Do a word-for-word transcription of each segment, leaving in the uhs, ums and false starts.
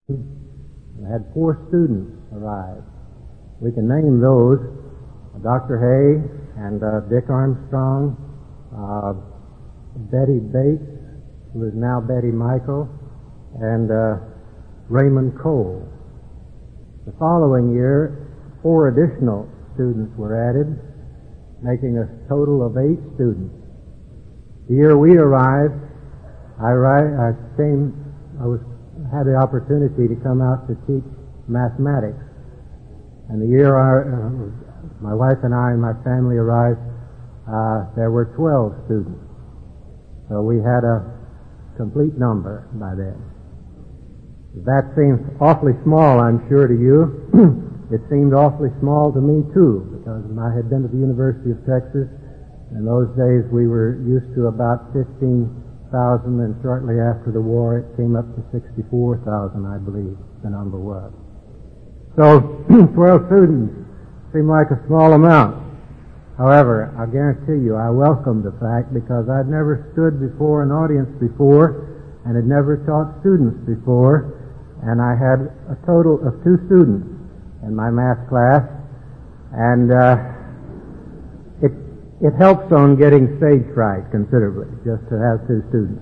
I had four students arrive. We can name those: Doctor Hay and uh, Dick Armstrong, uh, Betty Bates, who is now Betty Michael, and uh, Raymond Cole. The following year, four additional students were added, making a total of eight students. The year we arrived, I, I came, I was had the opportunity to come out to teach mathematics. And the year our, uh, my wife and I and my family arrived, uh, there were twelve students. So we had a complete number by then. That seems awfully small, I'm sure, to you. It seemed awfully small to me, too, because I had been to the University of Texas. In those days, we were used to about fifteen thousand, and shortly after the war, it came up to sixty-four thousand, I believe, the number was. So, twelve students seemed like a small amount. However, I guarantee you, I welcomed the fact because I'd never stood before an audience before and had never taught students before, and I had a total of two students in my math class, and uh, it it helps on getting stage fright considerably, just to have two students.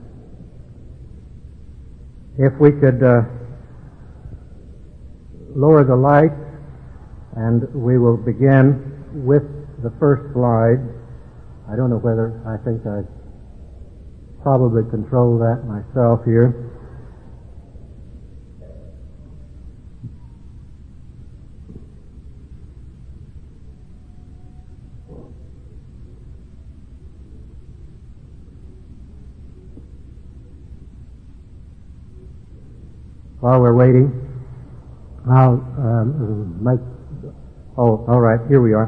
If we could uh, lower the lights, and we will begin with the first slide. I don't know whether, I think I probably control that myself here. While we're waiting, I'll um, make, oh, all right, here we are.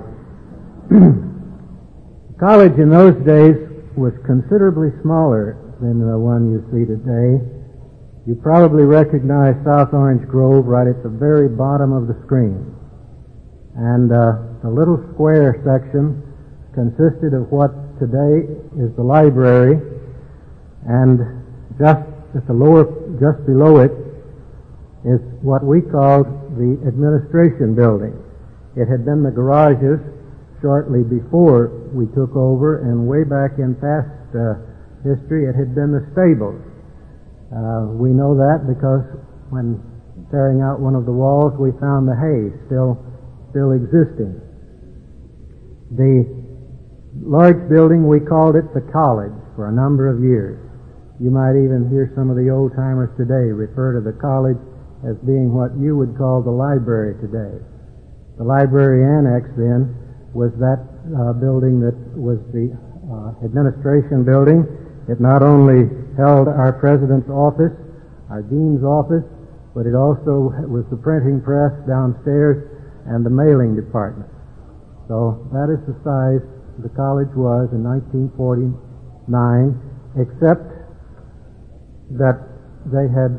College in those days was considerably smaller than the one you see today. You probably recognize South Orange Grove right at the very bottom of the screen. And uh, the little square section consisted of what today is the library, and just at the lower, just below it, is what we called the administration building. It had been the garages shortly before we took over, and way back in past uh, history it had been the stables. Uh, we know that because when tearing out one of the walls we found the hay still still existing. The large building, we called it the college for a number of years. You might even hear some of the old-timers today refer to the college as being what you would call the library today. The library annex then was that uh, building that was the uh, administration building. It not only held our president's office, our dean's office, but it also was the printing press downstairs and the mailing department. So that is the size the college was in nineteen forty-nine, except that they had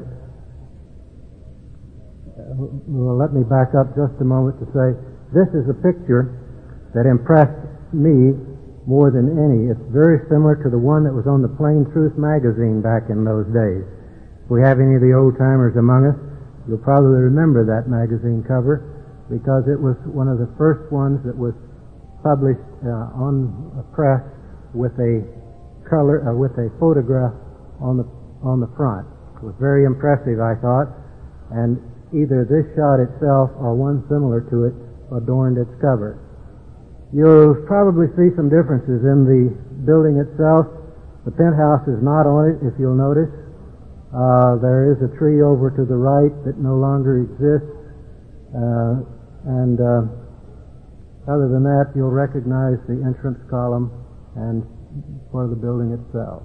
Well, let me back up just a moment to say this is a picture that impressed me more than any. It's very similar to the one that was on the Plain Truth magazine back in those days. If we have any of the old-timers among us, you'll probably remember that magazine cover because it was one of the first ones that was published uh, on a press with a color, uh, with a photograph on the on the front. It was very impressive, I thought, and either this shot itself or one similar to it adorned its cover. You'll probably see some differences in the building itself. The penthouse is not on it, if you'll notice. Uh, there is a tree over to the right that no longer exists. Uh, and uh, other than that, you'll recognize the entrance column and for the building itself.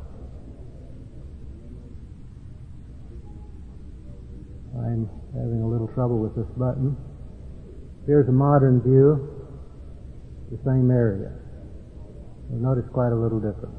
I'm having a little trouble with this button. Here's a modern view, the same area. You'll notice quite a little difference.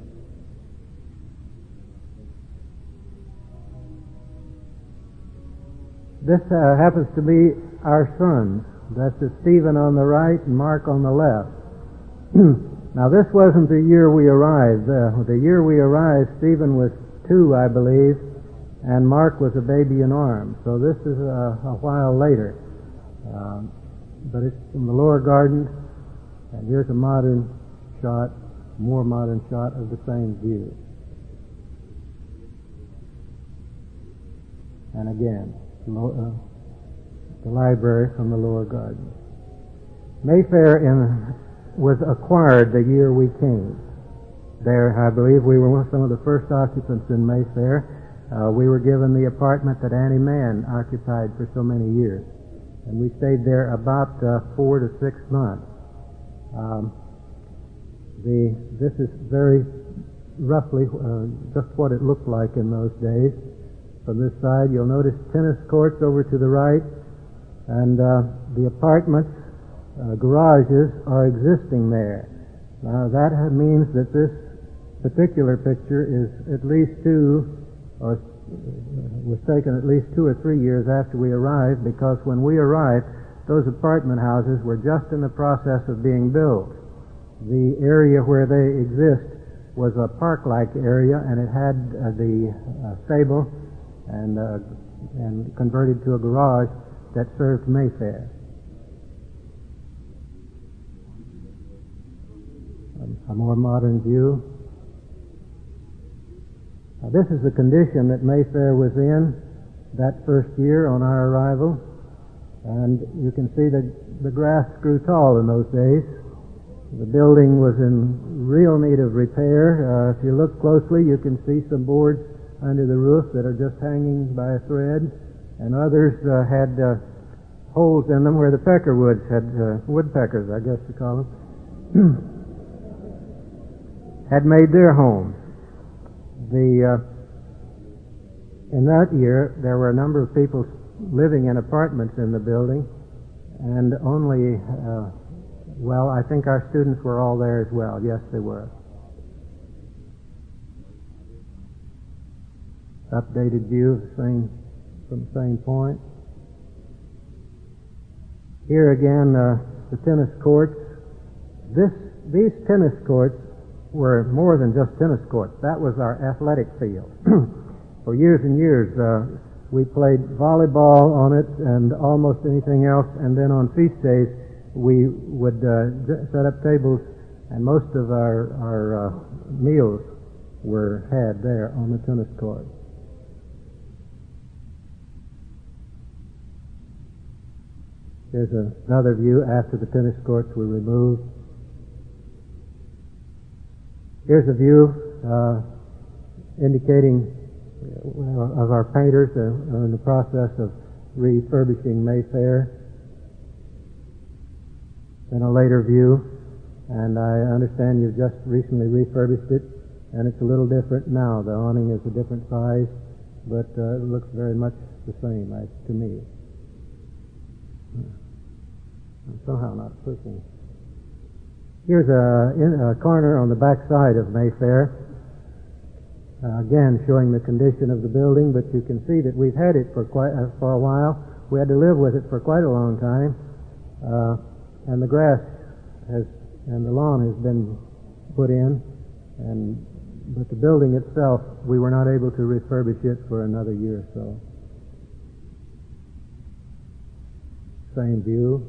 This uh, happens to be our sons. That's Stephen on the right and Mark on the left. Now this wasn't the year we arrived. Uh, the year we arrived, Stephen was two, I believe, and Mark was a baby in arms. So this is a, a while later. Um, but it's from the lower garden, and here's a modern shot, more modern shot of the same view. And again, lo- uh, the library from the lower garden. Mayfair in, was acquired the year we came. There, I believe we were some of the first occupants in Mayfair. Uh, we were given the apartment that Annie Mann occupied for so many years. And we stayed there about uh, four to six months. Um, the, this is very roughly uh, just what it looked like in those days. From this side, you'll notice tennis courts over to the right, and uh, the apartments, uh, garages are existing there. Now that means that this particular picture is at least two, or was taken at least two or three years after we arrived, because when we arrived, those apartment houses were just in the process of being built. The area where they exist was a park-like area, and it had uh, the uh, stable and uh, and converted to a garage that served Mayfair. A more modern view. Now, this is the condition that Mayfair was in that first year on our arrival, and you can see that the grass grew tall in those days. The building was in real need of repair. Uh, if you look closely, you can see some boards under the roof that are just hanging by a thread, and others uh, had uh, holes in them where the peckerwoods had, uh, woodpeckers, I guess you call them, had made their homes. The, uh, in that year, there were a number of people living in apartments in the building, and only, uh, well, I think our students were all there as well. Yes, they were. Updated view of the same, from the same point. Here again, uh, the tennis courts. This, these tennis courts were more than just tennis courts. That was our athletic field. For years and years, uh, we played volleyball on it and almost anything else, and then on feast days, we would uh, set up tables, and most of our, our uh, meals were had there on the tennis court. Here's another view after the tennis courts were removed. Here's a view uh, indicating uh, of our painters uh, in the process of refurbishing Mayfair. Then a later view, and I understand you've just recently refurbished it, and it's a little different now. The awning is a different size, but uh, it looks very much the same uh, to me. I'm somehow not pushing. Here's a, in, a corner on the back side of Mayfair, uh, again showing the condition of the building, but you can see that we've had it for quite uh, for a while. We had to live with it for quite a long time, uh, and the grass has and the lawn has been put in, and but the building itself, we were not able to refurbish it for another year or so. Same view.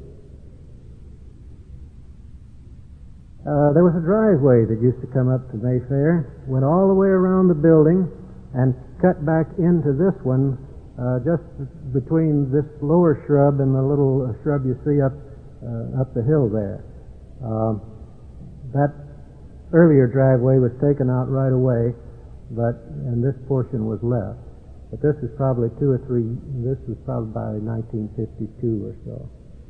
Uh, there was a driveway that used to come up to Mayfair, went all the way around the building, and cut back into this one, uh, just between this lower shrub and the little shrub you see up uh, up the hill there. Uh, that earlier driveway was taken out right away, but and this portion was left. But this is probably two or three. This was probably by nineteen fifty-two or so.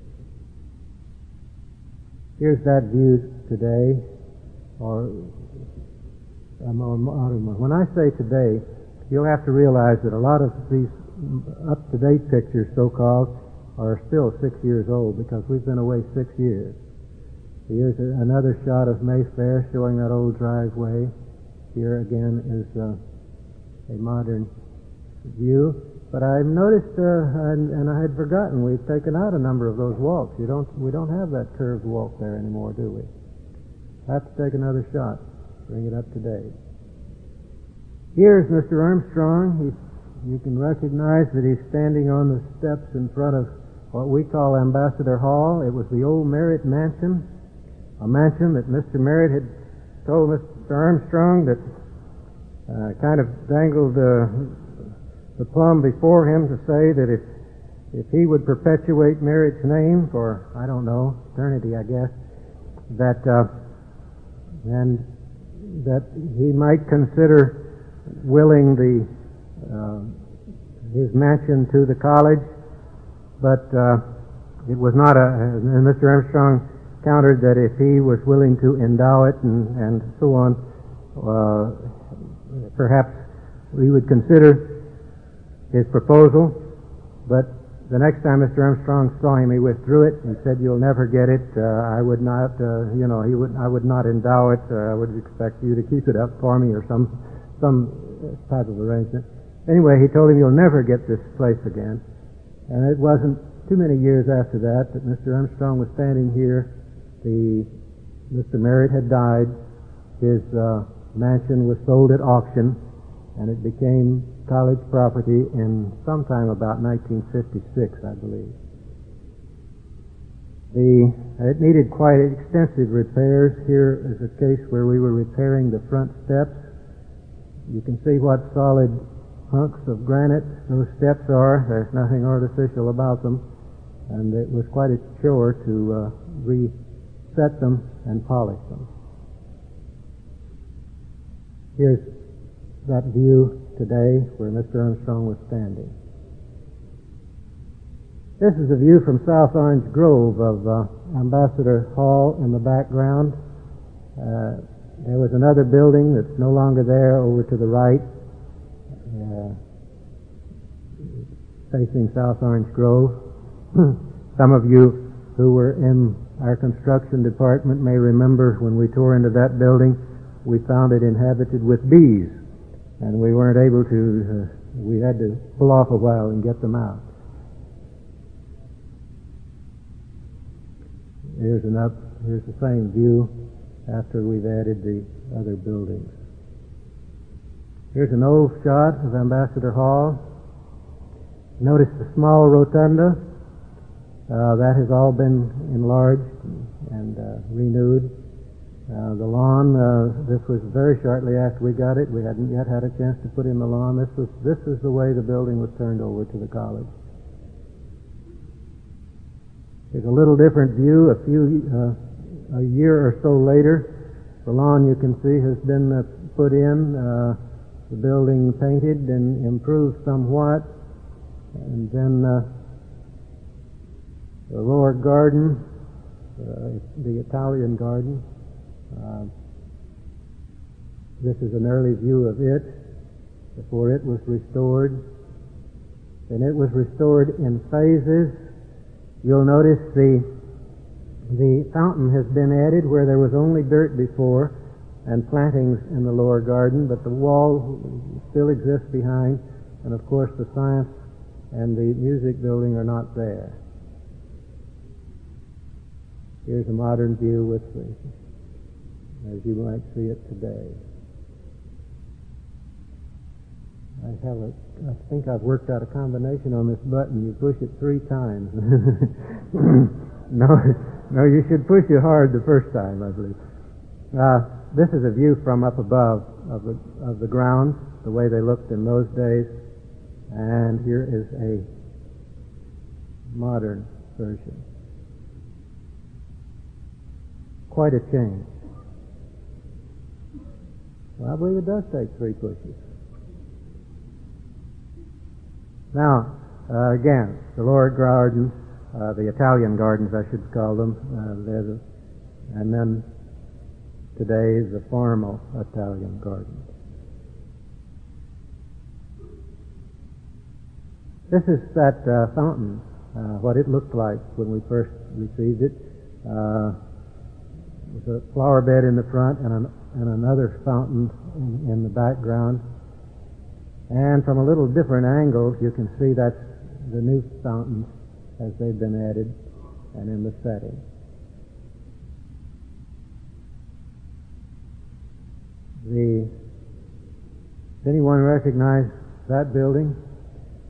Here's that view today, or a more modern one. When I say today, you'll have to realize that a lot of these up-to-date pictures, so-called, are still six years old because we've been away six years. Here's another shot of Mayfair showing that old driveway. Here again is uh, a modern view. But I've noticed, uh, and, and I had forgotten, we've taken out a number of those walks. You don't, we don't have that curved walk there anymore, do we? I have to take another shot, bring it up to date. Here's Mister Armstrong. He's you can recognize that he's standing on the steps in front of what we call Ambassador Hall. It was the old Merritt Mansion, a mansion that Mister Merritt had told Mister Armstrong that uh, kind of dangled uh, the plum before him to say that if if he would perpetuate Merritt's name for, I don't know, eternity, I guess, that uh, and that he might consider willing the uh, his mansion to the college, but uh, it was not a. And Mister Armstrong countered that if he was willing to endow it and, and so on, uh, perhaps we would consider his proposal, but the next time Mister Armstrong saw him, he withdrew it and said, "You'll never get it. Uh, I would not, uh, you know, he would. I would not endow it. Uh, I would expect you to keep it up for me, or some some type of arrangement." Anyway, he told him, "You'll never get this place again." And it wasn't too many years after that that Mister Armstrong was standing here. The Mister Merritt had died. His uh, mansion was sold at auction, and it became college property in sometime about nineteen fifty-six, I believe. The, it needed quite extensive repairs. Here is a case where we were repairing the front steps. You can see what solid hunks of granite those steps are. There's nothing artificial about them, and it was quite a chore to uh, reset them and polish them. Here's that view today where Mister Armstrong was standing. This is a view from South Orange Grove of uh, Ambassador Hall in the background. Uh, there was another building that's no longer there over to the right, uh, facing South Orange Grove. Some of you who were in our construction department may remember when we tore into that building, we found it inhabited with bees. And we weren't able to, uh, we had to pull off a while and get them out. Here's an up, here's the same view after we've added the other buildings. Here's an old shot of Ambassador Hall. Notice the small rotunda. Uh, that has all been enlarged and uh, renewed. Uh, the lawn, uh, this was very shortly after we got it. We hadn't yet had a chance to put in the lawn. This was this is the way the building was turned over to the college. There's a little different view. A few, uh, a year or so later, the lawn you can see has been uh, put in, uh, the building painted and improved somewhat, and then uh, the lower garden, uh, the Italian garden. Uh, this is an early view of it before it was restored. And it was restored in phases. You'll notice the the fountain has been added where there was only dirt before and plantings in the lower garden, but the wall still exists behind, and of course the science and the music building are not there. Here's a modern view with the as you might see it today. I have a, I think I've worked out a combination on this button. You push it three times. no, no, you should push it hard the first time, I believe. Uh, this is a view from up above of the of the grounds, the way they looked in those days, and here is a modern version. Quite a change. Well, I believe it does take three pushes. Now, uh, again, the lower garden, uh, the Italian gardens, I should call them, uh, the, and then today the formal Italian garden. This is that uh, fountain, uh, what it looked like when we first received it. Uh, There's a flower bed in the front and, an, and another fountain in, in the background. And from a little different angle, you can see that's the new fountains as they've been added and in the setting. The, does anyone recognize that building?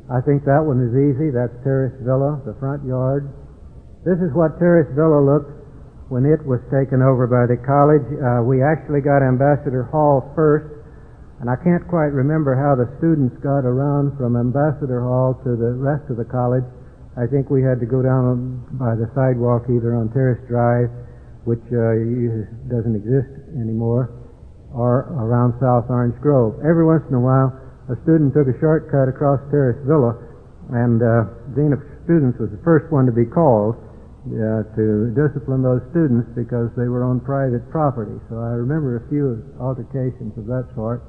I think that one is easy. That's Terrace Villa, the front yard. This is what Terrace Villa looked when it was taken over by the college. Uh, we actually got Ambassador Hall first, and I can't quite remember how the students got around from Ambassador Hall to the rest of the college. I think we had to go down by the sidewalk either on Terrace Drive, which uh, doesn't exist anymore, or around South Orange Grove. Every once in a while, a student took a shortcut across Terrace Villa, and uh, Dean of Students was the first one to be called uh, to discipline those students because they were on private property. So I remember a few altercations of that sort.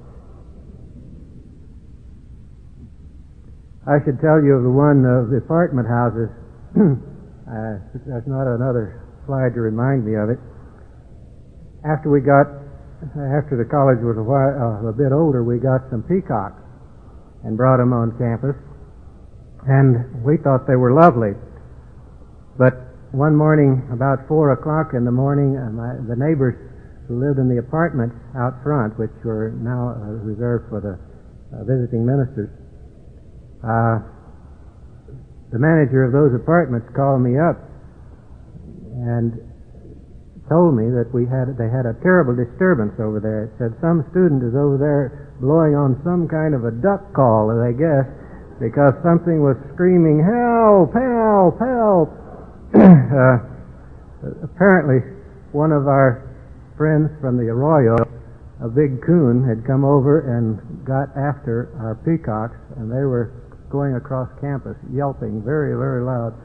I should tell you of the one of the apartment houses. uh, there's not another slide to remind me of it. After we got, after the college was a, while, uh, a bit older, we got some peacocks and brought them on campus, and we thought they were lovely. But one morning, about four o'clock in the morning, uh, my, the neighbors who lived in the apartments out front, which were now uh, reserved for the uh, visiting ministers, uh, the manager of those apartments called me up and told me that we had they had a terrible disturbance over there. It said some student is over there blowing on some kind of a duck call, I guess, because something was screaming, "Help! Help! Help!" uh, apparently, one of our friends from the Arroyo, a big coon, had come over and got after our peacocks, and they were going across campus, yelping very, very loud.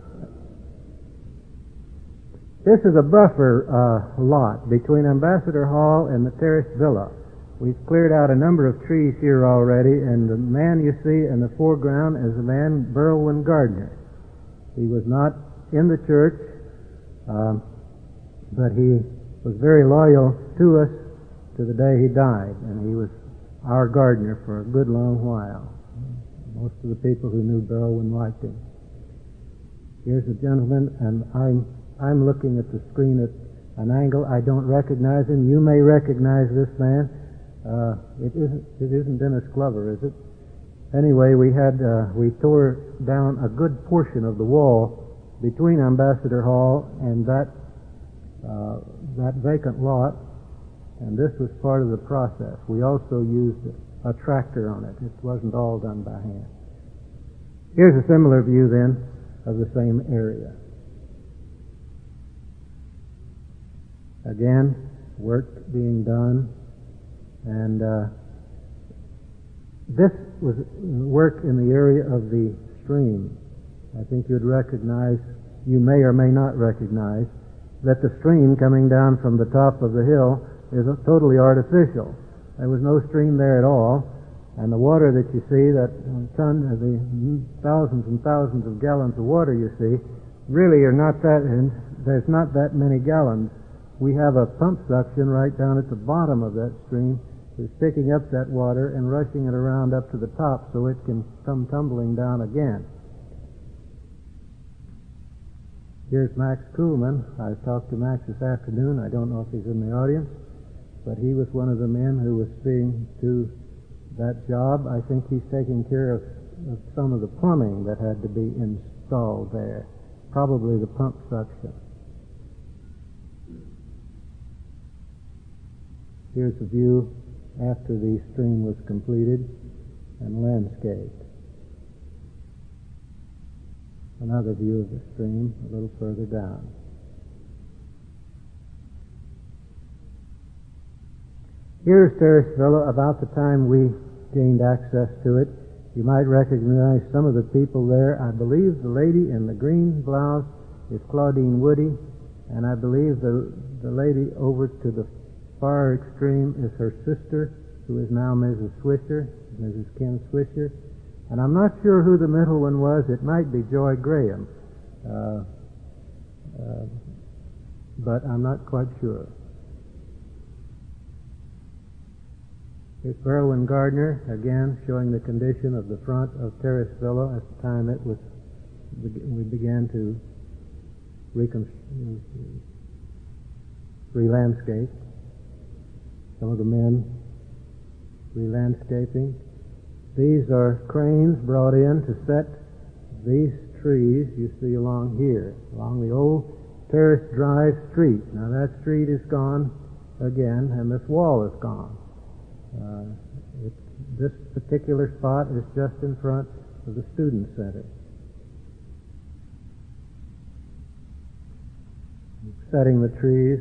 This is a buffer uh, lot between Ambassador Hall and the Terrace Villa. We've cleared out a number of trees here already, and the man you see in the foreground is a man, Berwin Gardner. He was not in the church, um, but he was very loyal to us to the day he died, and he was our gardener for a good long while. Most of the people who knew Berwin liked him. Here's a gentleman, and I'm I'm looking at the screen at an angle. I don't recognize him. You may recognize this man. Uh, it isn't it isn't Dennis Glover, is it? Anyway, we had uh, we tore down a good portion of the wall between Ambassador Hall and that uh, that vacant lot, and this was part of the process. We also used a tractor on it. It wasn't all done by hand. Here's a similar view then of the same area. Again, work being done, and uh, this was work in the area of the stream. I think you'd recognize, you may or may not recognize, that the stream coming down from the top of the hill is totally artificial. There was no stream there at all, and the water that you see, that ton, the thousands and thousands of gallons of water you see, really are not that, and there's not that many gallons. We have a pump suction right down at the bottom of that stream that's picking up that water and rushing it around up to the top so it can come tumbling down again. Here's Max Kuhlman. I talked to Max this afternoon. I don't know if he's in the audience, but he was one of the men who was seeing to that job. I think he's taking care of, of some of the plumbing that had to be installed there, probably the pump suction. Here's a view after the stream was completed and landscaped. Another view of the stream a little further down. Here's Terrace Villa about the time we gained access to it. You might recognize some of the people there. I believe the lady in the green blouse is Claudine Woody, and I believe the, the lady over to the far extreme is her sister, who is now Missus Swisher, Missus Ken Swisher. And I'm not sure who the middle one was. It might be Joy Graham. Uh, uh, but I'm not quite sure. Here's Berwin Gardner, again, showing the condition of the front of Terrace Villa at the time it was, we began to re-landscape. Some of the men re-landscaping. these are cranes brought in to set these trees you see along here, along the old Terrace Drive street. Now that street is gone again, and this wall is gone. Uh, it, this particular spot is just in front of the Student Center. Setting the trees,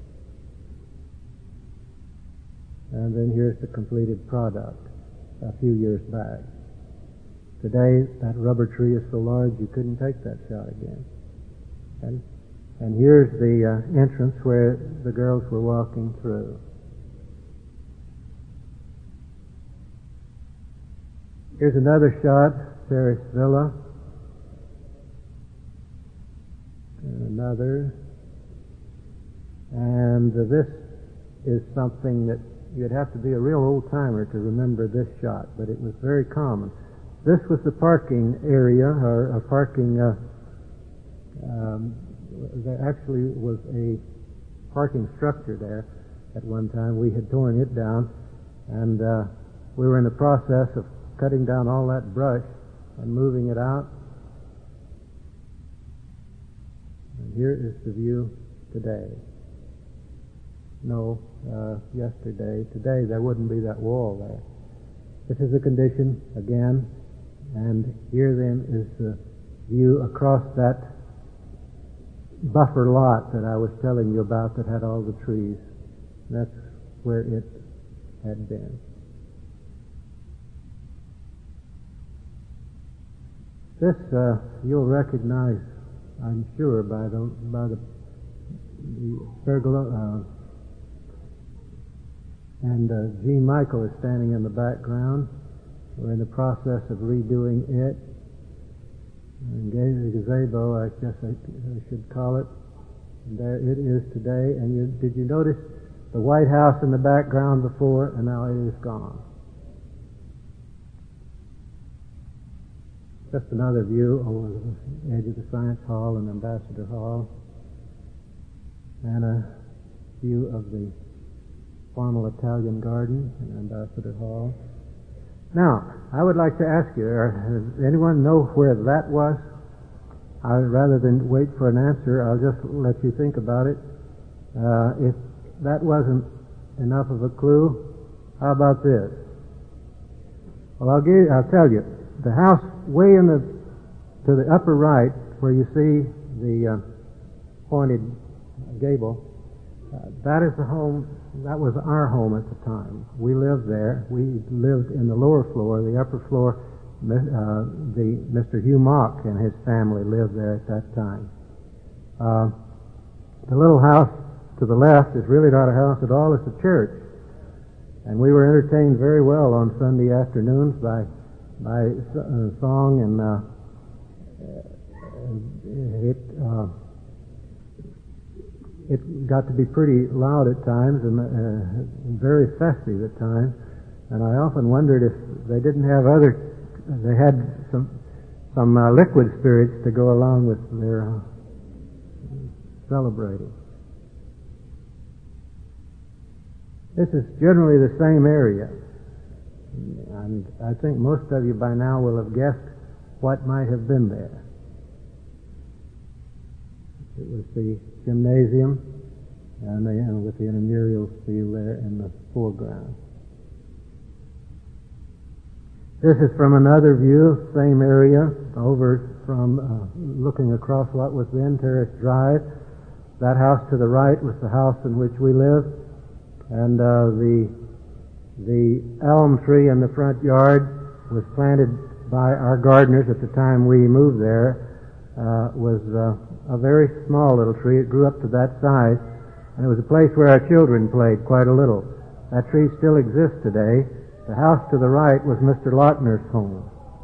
and then here's the completed product a few years back. Today, that rubber tree is so large you couldn't take that shot again. And, and here's the uh, entrance where the girls were walking through. Here's another shot, Terrace Villa. And another. And uh, this is something that you'd have to be a real old-timer to remember this shot, but it was very common. This was the parking area, or a parking, uh, um, there actually was a parking structure there at one time. We had torn it down, and uh, we were in the process of cutting down all that brush and moving it out. And here is the view today. No, uh, yesterday. Today there wouldn't be that wall there. This is the condition again, and here then is the view across that buffer lot that I was telling you about that had all the trees. That's where it had been. This uh, you'll recognize, I'm sure, by the by the, the pergola. Uh, And uh, Gene Michael is standing in the background. We're in the process of redoing it. And gazebo, I guess I, I should call it. And there it is today. And you, did you notice the White House in the background before, and now it is gone? Just another view over the edge of the Science Hall and Ambassador Hall. And a view of the formal Italian garden in Ambassador Hall. Now, I would like to ask you, does anyone know where that was? I, rather than wait for an answer, I'll just let you think about it. Uh, if that wasn't enough of a clue, how about this? Well, I'll give, I'll tell you. The house way in the to the upper right, where you see the uh, pointed gable, uh, that is the home. That was our home at the time. We lived there. We lived in the lower floor. The upper floor, uh, the Mister Hugh Mock and his family lived there at that time. Uh, the little house to the left is really not a house at all. It's a church. And we were entertained very well on Sunday afternoons by by uh, song, and uh, it uh, it got to be pretty loud at times and uh, very festive at times. And I often wondered if they didn't have other, they had some some uh, liquid spirits to go along with their uh, celebrating. This is generally the same area. And I think most of you by now will have guessed what might have been there. It was the gymnasium, and the, uh, with the intramural field there in the foreground. This is from another view, same area, over from uh, looking across what was then Terrace Drive. That house to the right was the house in which we lived, and uh, the The elm tree in the front yard was planted by our gardeners at the time we moved there. Uh, was uh, a very small little tree. It grew up to that size, and it was a place where our children played quite a little. That tree still exists today. The house to the right was Mister Lochner's home.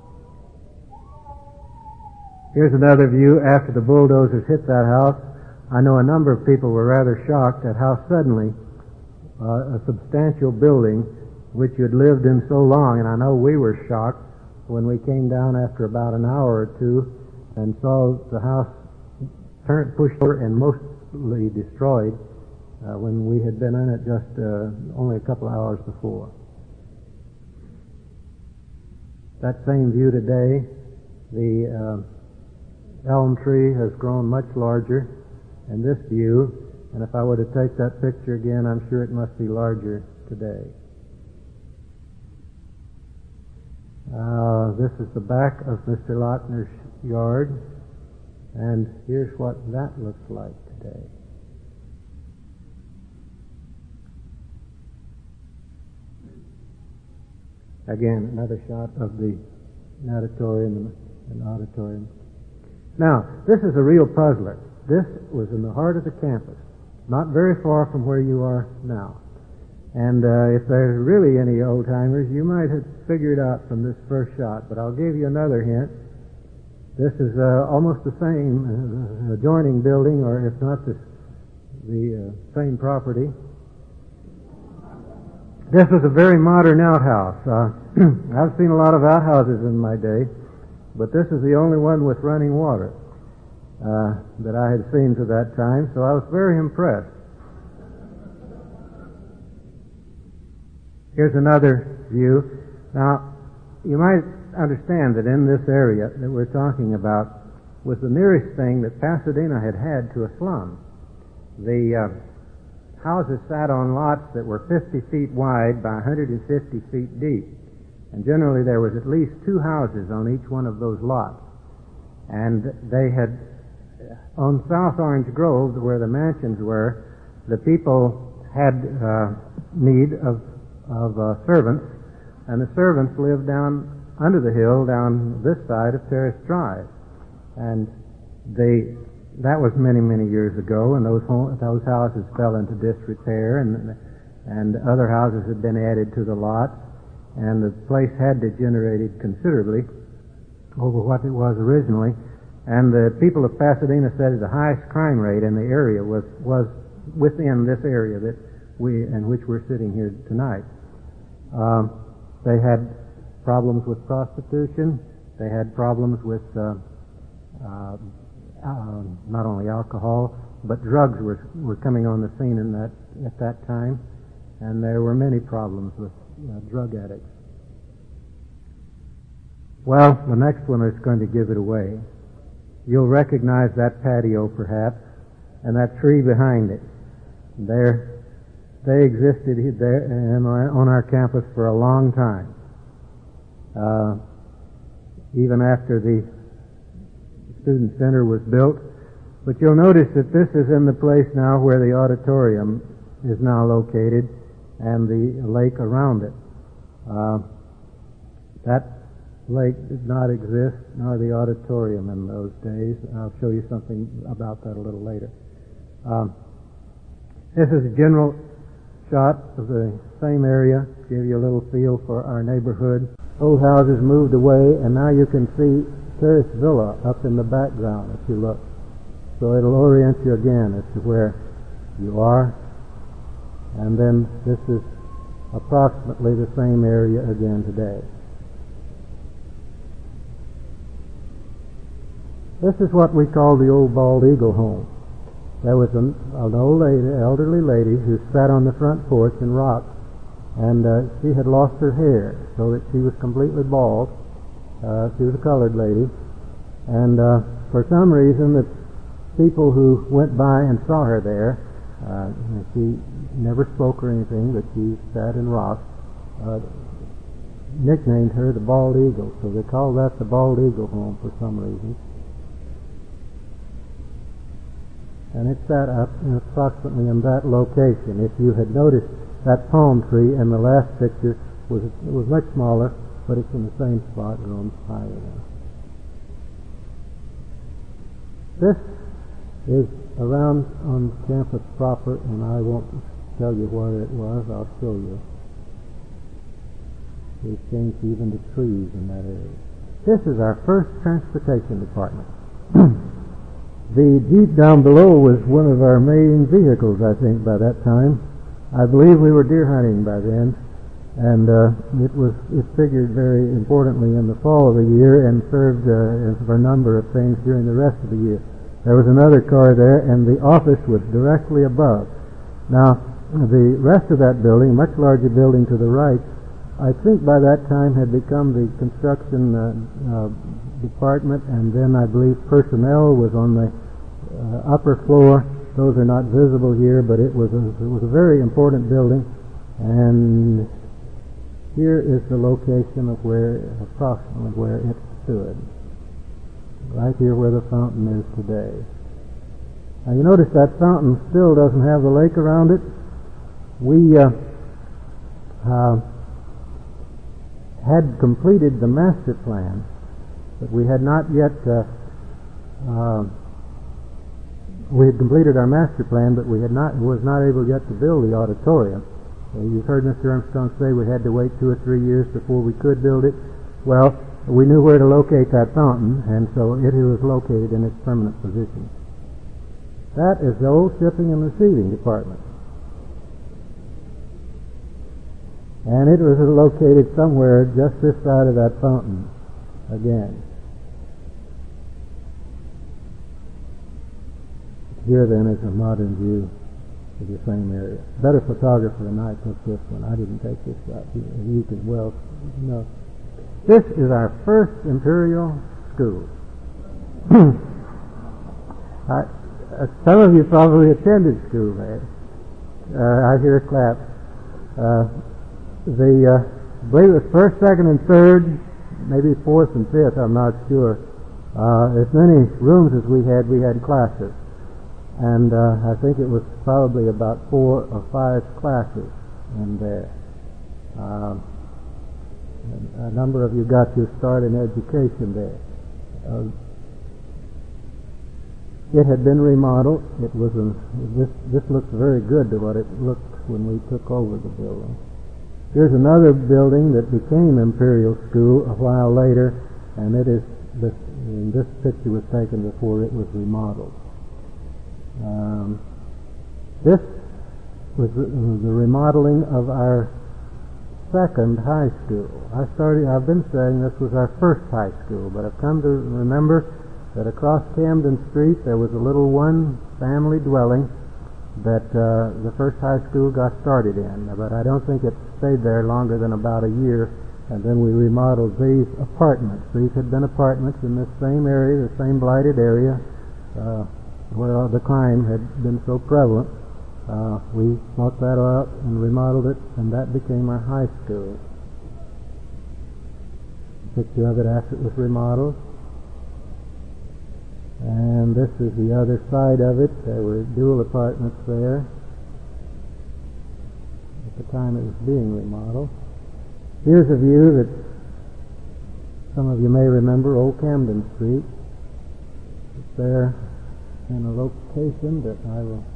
Here's another view after the bulldozers hit that house. I know a number of people were rather shocked at how suddenly uh, a substantial building which you had lived in so long, and I know we were shocked when we came down after about an hour or two and saw the house turned, pushed over and mostly destroyed uh, when we had been in it just uh, only a couple of hours before. that same view today. The uh, elm tree has grown much larger in this view, and if I were to take that picture again, I'm sure it must be larger today. Uh, this is the back of Mister Lochner's yard, and here's what that looks like today. Again, another shot of the natatorium and auditorium. Now, this is a real puzzler. This was in the heart of the campus, not very far from where you are now. And uh, if there's really any old-timers, you might have figured out from this first shot, but I'll give you another hint. This is uh, almost the same uh, adjoining building, or if not the, the uh, same property. This was a very modern outhouse. Uh, I've seen a lot of outhouses in my day, but this is the only one with running water uh, that I had seen to that time, so I was very impressed. Here's another view. Now, you might understand that in this area that we're talking about was the nearest thing that Pasadena had had to a slum. The uh, houses sat on lots that were fifty feet wide by one hundred fifty feet deep. And generally there was at least two houses on each one of those lots. And they had, on South Orange Grove, where the mansions were, the people had uh, need of of uh, servants, and the servants lived down under the hill down this side of Terrace Drive. And they, that was many, many years ago, and those home, those houses fell into disrepair, and and other houses had been added to the lot, and the place had degenerated considerably over what it was originally. And the people of Pasadena said the highest crime rate in the area was was within this area that we in which we're sitting here tonight. Um, they had problems with prostitution. They had problems with uh, uh, uh, not only alcohol, but drugs were were coming on the scene in that at that time, and there were many problems with uh, drug addicts. Well, the next one is going to give it away. You'll recognize that patio, perhaps, and that tree behind it. There. They existed there on our campus for a long time, uh, even after the student center was built. But you'll notice that this is in the place now where the auditorium is now located and the lake around it. Uh, that lake did not exist, nor the auditorium in those days. I'll show you something about that a little later. Um, this is a general shot of the same area, give you a little feel for our neighborhood. Old houses moved away, and now you can see Terrace Villa up in the background if you look. So it'll orient you again as to where you are. And then this is approximately the same area again today. This is what we call the old Bald Eagle home. There was an, an old lady, elderly lady who sat on the front porch and rocked, and uh, she had lost her hair so that she was completely bald. Uh, she was a colored lady, and uh, for some reason the people who went by and saw her there, uh, she never spoke or anything, but she sat and rocked, uh, nicknamed her the Bald Eagle, so they called that the Bald Eagle home for some reason. And it sat up approximately in that location. If you had noticed, that palm tree in the last picture was it was much smaller, but it's in the same spot, grown higher now. This is around on campus proper, and I won't tell you where it was. I'll show you. We've changed even the trees in that area. This is our first transportation department. The Jeep down below was one of our main vehicles, I think, by that time. I believe we were deer hunting by then, and uh, it was it figured very importantly in the fall of the year and served uh, for a number of things during the rest of the year. There was another car there, and the office was directly above. Now, the rest of that building, much larger building to the right, I think by that time had become the construction uh, uh, department, and then I believe personnel was on the uh, upper floor. Those are not visible here, but it was a, it was a very important building, and here is the location of where, approximately where it stood. Right here where the fountain is today. Now you notice that fountain still doesn't have the lake around it. We uh, uh, had completed the master plan, but we had not yet uh, uh, we had completed our master plan, but we had not was not able yet to build the auditorium. Uh, you've heard Mister Armstrong say we had to wait two or three years before we could build it. Well, we knew where to locate that fountain, and so it was located in its permanent position. That is the old shipping and receiving department. And it was located somewhere just this side of that fountain again. Here then is a modern view of the same area. Better photographer than I took this one. I didn't take this shot. You, you can well know. This is our first Imperial School. I, uh, some of you probably attended school there. Uh, I hear a clap. Uh, the, uh, I believe it was first, second, and third, maybe fourth and fifth, I'm not sure. Uh, as many rooms as we had, we had classes. And uh, I think it was probably about four or five classes in there. Uh, a number of you got your start in education there. Uh, it had been remodeled. It was a, this. This looks very good to what it looked when we took over the building. Here's another building that became Imperial School a while later, and it is this. This picture was taken before it was remodeled. Um, this was the, the remodeling of our second high school. I started. I've been saying this was our first high school, but I've come to remember that across Camden Street there was a little one-family dwelling that uh, the first high school got started in. But I don't think it stayed there longer than about a year, and then we remodeled these apartments. These had been apartments in this same area, the same blighted area, uh, where the crime had been so prevalent. Uh, we bought that out and remodeled it, and that became our high school. A picture of it after it was remodeled. And this is the other side of it. There were dual apartments there at the time it was being remodeled. Here's a view that some of you may remember, Old Camden Street. It's there in a location that I will...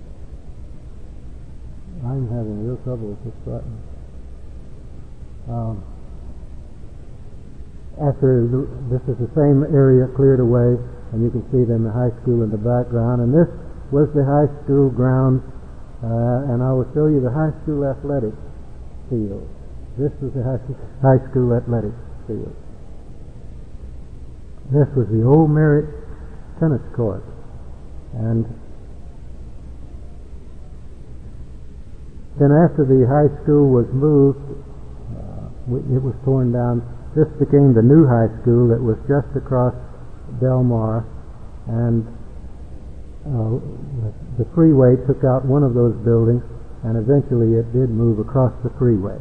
I'm having real trouble with this button. Um, after the, this is the same area cleared away, and you can see then the high school in the background. And this was the high school ground, uh, and I will show you the high school athletic field. This was the high, high school athletic field. This was the old Merritt tennis court, and then after the high school was moved, uh, it was torn down. This became the new high school that was just across Del Mar, and uh, the freeway took out one of those buildings, and eventually it did move across the freeway.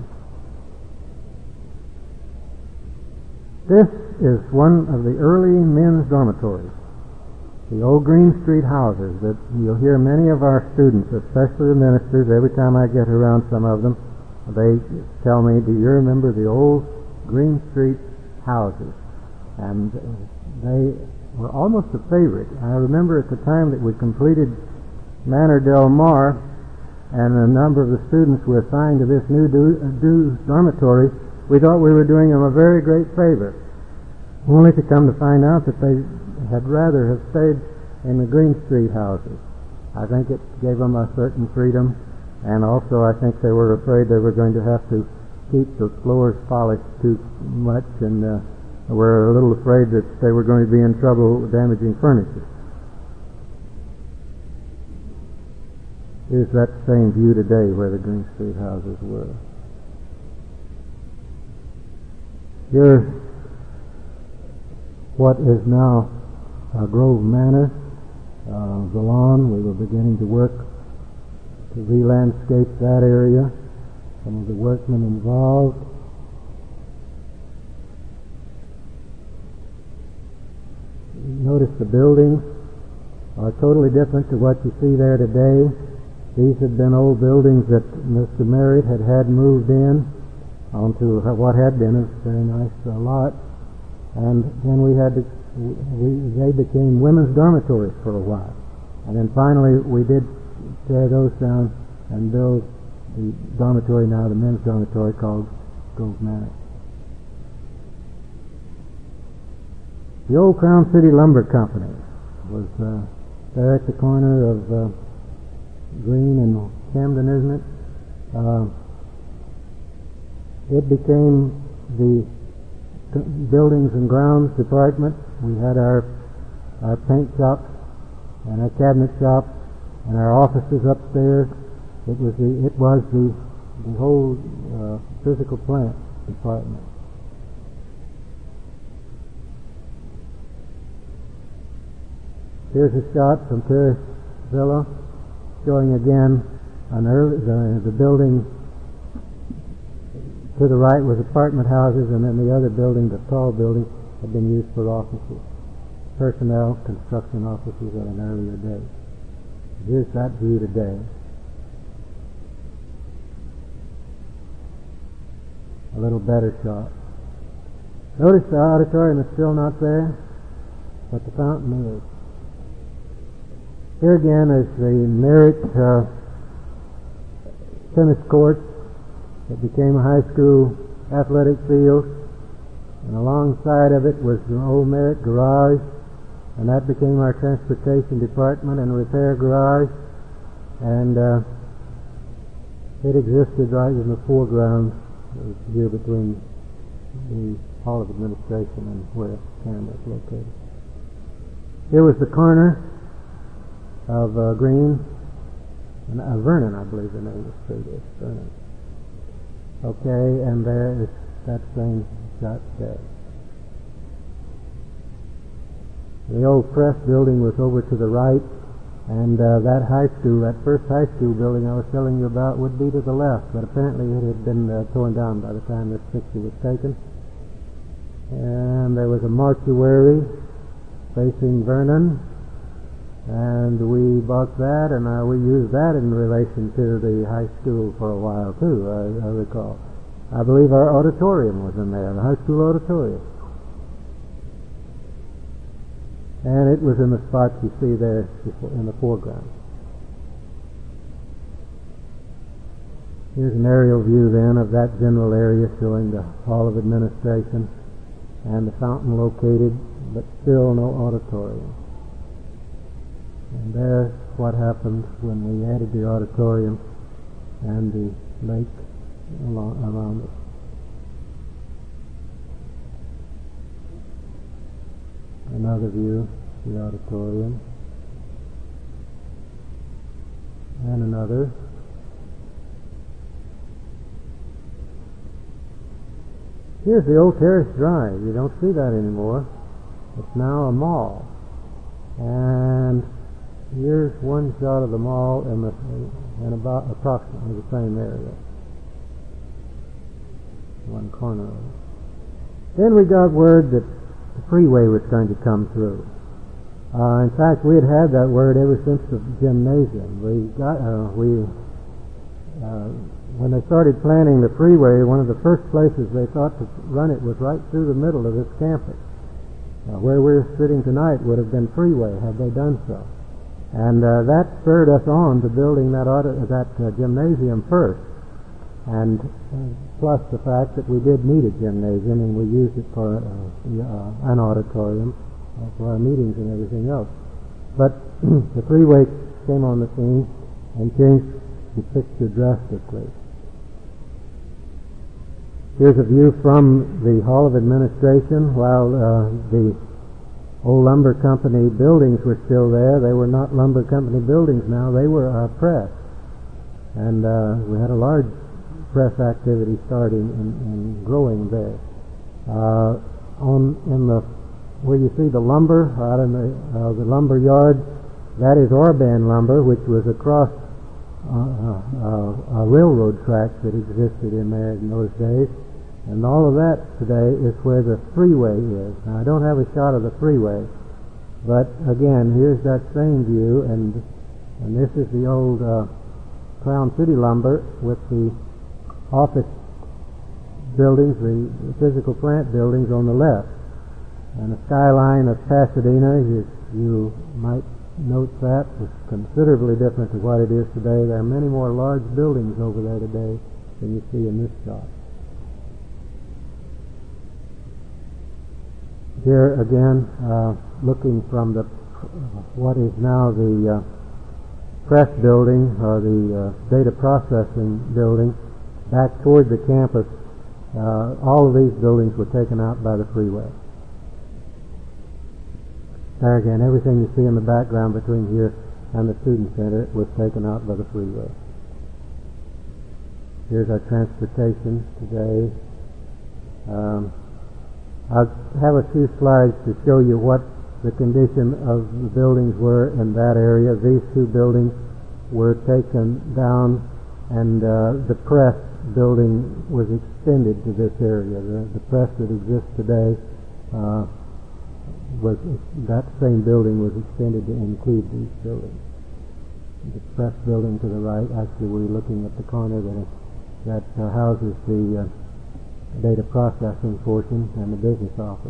This is one of the early men's dormitories. The old Green Street houses that you'll hear many of our students, especially the ministers, every time I get around some of them, they tell me, do you remember the old Green Street houses? And they were almost a favorite. I remember at the time that we completed Manor Del Mar, and a number of the students were assigned to this new do, do dormitory, we thought we were doing them a very great favor, only to come to find out that they had rather have stayed in the Green Street houses. I think it gave them a certain freedom, and also I think they were afraid they were going to have to keep the floors polished too much, and uh, were a little afraid that they were going to be in trouble damaging furniture. Here's that same view today where the Green Street houses were. Here's what is now uh, Grove Manor, uh, the lawn. We were beginning to work to re-landscape that area. Some of the workmen involved. Notice the buildings are totally different to what you see there today. These had been old buildings that Mister Merritt had had moved in onto what had been a very nice uh, lot, and then we had to, we, they became women's dormitories for a while, and then finally we did tear those down and build the dormitory, now the men's dormitory, called Grove Manor. The old Crown City Lumber Company was uh, there at the corner of uh, Green and Camden, isn't it? Uh, it became the Buildings and Grounds Department. We had our our paint shops and our cabinet shops and our offices upstairs. It was the it was the the whole uh, physical plant department. Here's a shot from Terrace Villa, showing again an early, the, the building to the right was apartment houses, and then the other building, the tall building, had been used for offices, personnel, construction offices at an earlier date. Here's that view today. A little better shot. Notice the auditorium is still not there, but the fountain is. Here again is the Merritt uh, tennis court. It became a high school athletic field, and alongside of it was the old Merritt garage, and that became our transportation department and repair garage, and uh, it existed right in the foreground here between the Hall of Administration and where Canada is located. Here was the corner of uh, Green, and uh, Vernon, I believe the name of the street is, Vernon. Okay, and there is that same shot there. The old press building was over to the right, and uh, that high school, that first high school building I was telling you about, would be to the left, but apparently it had been uh, torn down by the time this picture was taken. And there was a mortuary facing Vernon, and we bought that, and uh, we used that in relation to the high school for a while too, I, I recall. I believe our auditorium was in there, the high school auditorium. And it was in the spot you see there in the foreground. Here's an aerial view then of that general area showing the Hall of Administration and the fountain located, but still no auditorium. And there's what happened when we added the auditorium and the lake along, around it. Another view, the auditorium. And another. Here's the old Terrace Drive. You don't see that anymore. It's now a mall. And here's one shot of the mall in, the, in about approximately the same area. One corner of it. Then we got word that the freeway was going to come through. Uh, in fact, we had had that word ever since the gymnasium. We got, uh, we, uh, when they started planning the freeway, one of the first places they thought to run it was right through the middle of this campus. Uh, where we're sitting tonight would have been freeway had they done so. And uh, that spurred us on to building that auto, that uh, gymnasium first, and uh, plus the fact that we did need a gymnasium and we used it for uh, uh, an auditorium uh, for our meetings and everything else. But the freeway came on the scene and changed the picture drastically. Here's a view from the Hall of Administration while uh, the old lumber company buildings were still there. They were not lumber company buildings now. They were uh, press. And uh, we had a large press activity starting and, and growing there. Uh, on in the where you see the lumber out in the uh, the lumber yard, that is Orban lumber, which was across uh, uh, a railroad track that existed in there in those days. And all of that today is where the freeway is. Now, I don't have a shot of the freeway, but again, here's that same view, and and this is the old uh, Crown City lumber with the office buildings, the physical plant buildings on the left. And the skyline of Pasadena, you, you might note that, was considerably different to what it is today. There are many more large buildings over there today than you see in this shot. Here again, uh, looking from the what is now the uh, press building or the uh, data processing building back toward the campus, uh, all of these buildings were taken out by the freeway. There again, everything you see in the background between here and the student center was taken out by the freeway. Here's our transportation today. Um, I'll have a few slides to show you what the condition of the buildings were in that area. These two buildings were taken down, and uh, the press building was extended to this area. The, the press that exists today, uh, was that same building was extended to include these buildings. The press building to the right, actually we're looking at the corner that, that uh, houses the uh, data processing portion and the business office.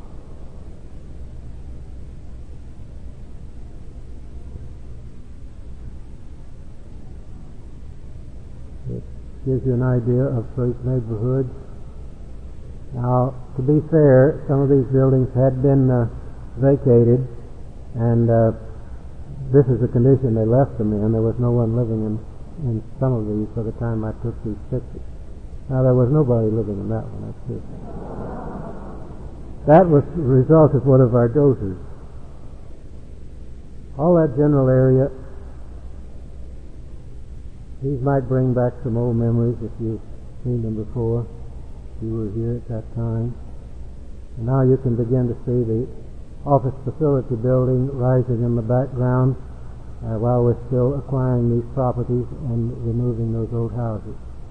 It gives you an idea of those neighborhoods. Now, to be fair, some of these buildings had been uh, vacated, and uh, this is the condition they left them in. There was no one living in, in some of these by the time I took these pictures. Now, there was nobody living in that one, that's true. That was the result of one of our dozers. All that general area, these might bring back some old memories if you've seen them before, if you were here at that time. And now you can begin to see the office facility building rising in the background uh, while we're still acquiring these properties and removing those old houses.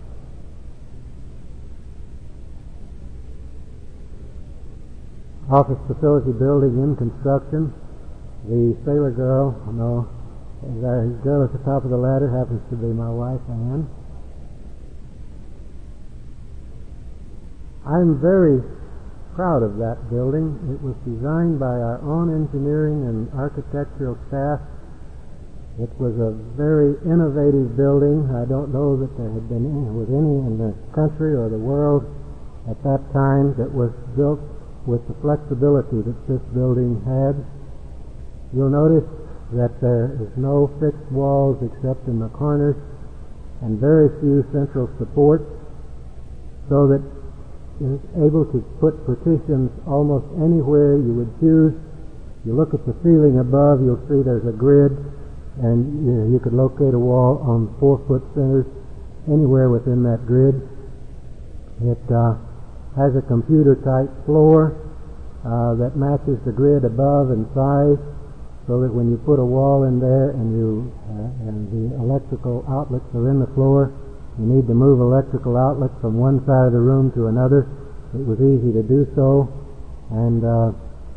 Office facility building in construction. The sailor girl, no, the girl at the top of the ladder happens to be my wife, Ann. I'm very proud of that building. It was designed by our own engineering and architectural staff. It was a very innovative building. I don't know that there had been any, was any in the country or the world at that time that was built with the flexibility that this building had. You'll notice that there is no fixed walls except in the corners and very few central supports, so that you're able to put partitions almost anywhere you would choose. You look at the ceiling above, you'll see there's a grid, and you, know, you could locate a wall on four-foot centers anywhere within that grid. It uh, has a computer-type floor uh, that matches the grid above in size, so that when you put a wall in there and you uh, and the electrical outlets are in the floor, you need to move electrical outlets from one side of the room to another. It was easy to do so, and uh,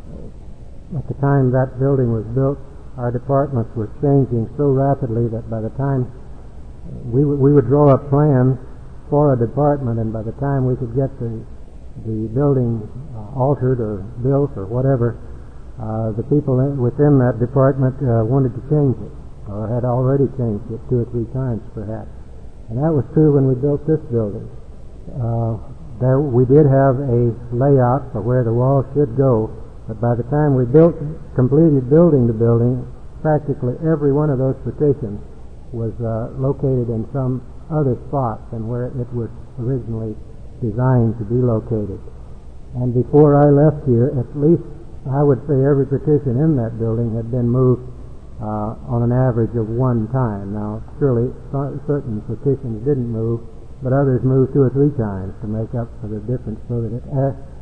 at the time that building was built, our departments were changing so rapidly that by the time we, w- we would draw up plans for a department, and by the time we could get the the building uh, altered or built or whatever, uh, the people within that department uh, wanted to change it, or had already changed it two or three times perhaps. And that was true when we built this building. Uh, there we did have a layout for where the walls should go, but by the time we built, completed building the building, practically every one of those partitions was uh, located in some other spot than where it was originally designed to be located. And before I left here, at least I would say every partition in that building had been moved uh, on an average of one time. Now, surely certain partitions didn't move, but others moved two or three times to make up for the difference, so that it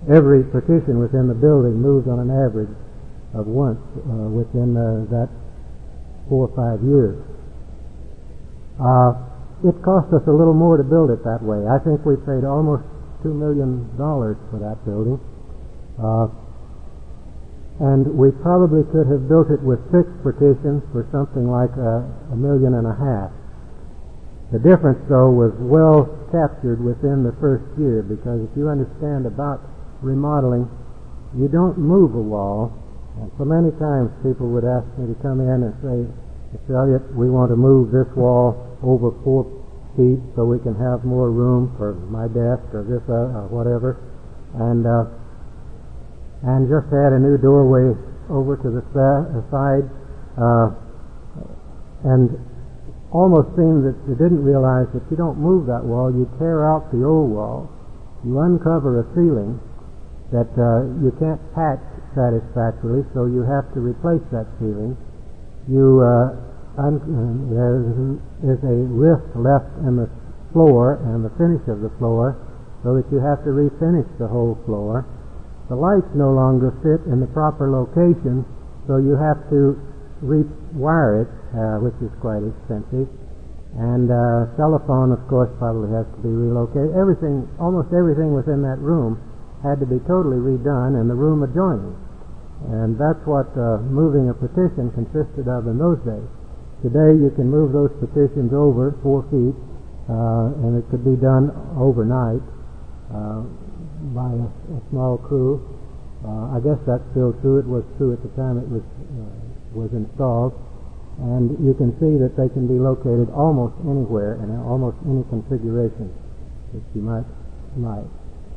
every partition within the building moved on an average of once uh, within uh, that four or five years. Uh, it cost us a little more to build it that way. I think we paid almost two million dollars for that building. Uh, and we probably could have built it with six partitions for something like a, a million and a half. The difference, though, was well captured within the first year, because if you understand about remodeling, you don't move a wall. And so many times people would ask me to come in and say, Mister Elliott, we want to move this wall over four feet so we can have more room for my desk or this uh, or whatever, and uh, and just add a new doorway over to the side, uh, and almost seemed that you didn't realize that you don't move that wall, you tear out the old wall, you uncover a ceiling that uh, you can't patch satisfactorily, so you have to replace that ceiling. You uh, un- there is a rift left in the floor and the finish of the floor, so that you have to refinish the whole floor. The lights no longer fit in the proper location, so you have to rewire it, uh, which is quite expensive. And uh, telephone, of course, probably has to be relocated. Everything, almost everything within that room had to be totally redone, and the room adjoining. And that's what uh, moving a partition consisted of in those days. Today you can move those partitions over four feet, uh, and it could be done overnight uh, by a, a small crew. Uh, I guess that's still true. It was true at the time it was uh, was installed. And you can see that they can be located almost anywhere and in almost any configuration that you might like.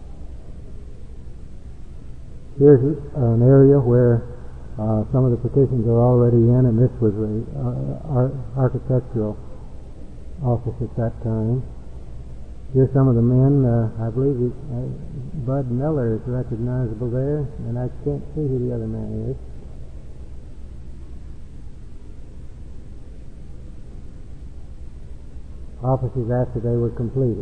Here's an area where uh, some of the partitions are already in, and this was the uh, ar- architectural office at that time. Here's some of the men. Uh, I believe he, uh, Bud Miller is recognizable there, and I can't see who the other man is. Offices after they were completed.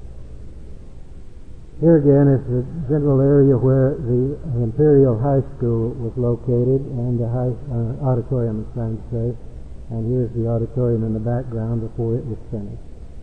Here again is the general area where the Imperial High School was located, and the high uh, auditorium, I'm trying to say. And here's the auditorium in the background before it was finished.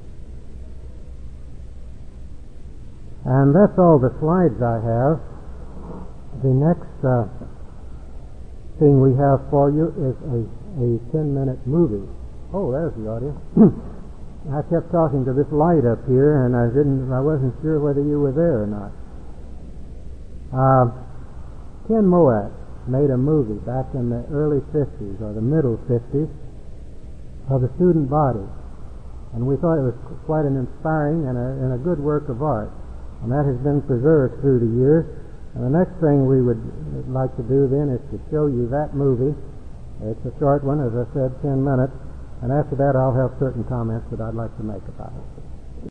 And that's all the slides I have. The next uh, thing we have for you is a, a ten-minute movie. Oh, there's the audio. I kept talking to this light up here, and I didn't. I wasn't sure whether you were there or not. Uh, Ken Moat made a movie back in the early fifties or the middle fifties of the student body, and we thought it was quite an inspiring and a, and a good work of art, and that has been preserved through the years. And the next thing we would like to do then is to show you that movie. It's a short one, as I said, ten minutes. And after that, I'll have certain comments that I'd like to make about it.